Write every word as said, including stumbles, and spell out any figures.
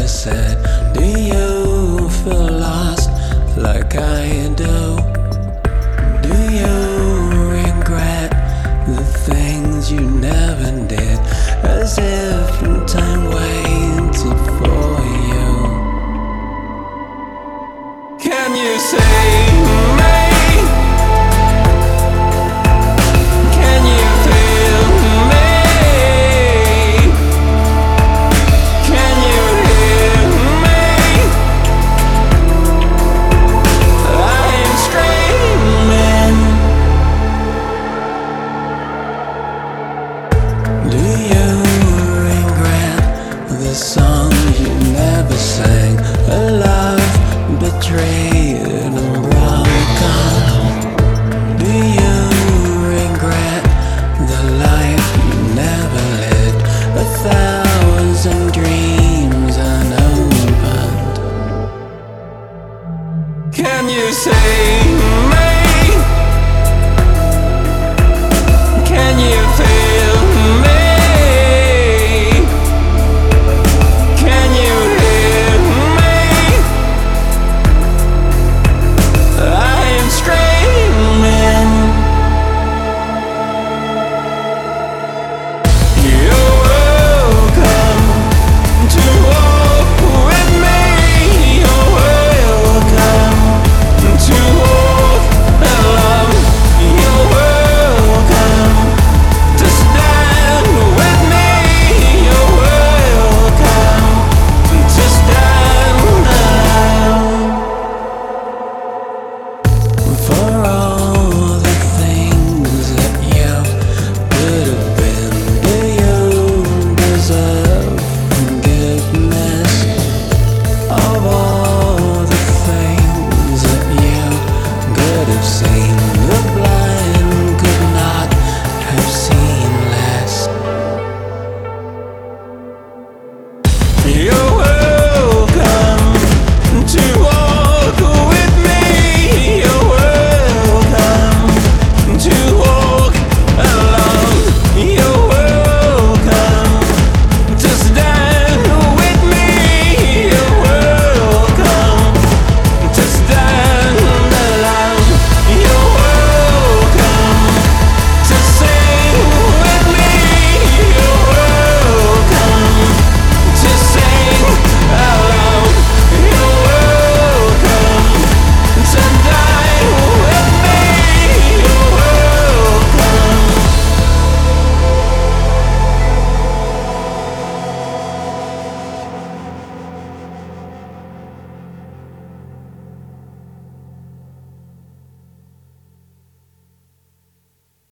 said. Do you feel lost like I do? Do you regret the things you never did, as if time waited for you? Can you save me? Can you feel me? Can you hear me? I am screaming. Do you regret the songs you never sang? A love betrayed and broken. Do you regret the life you never lived? A thousand dreams unopened. Can you say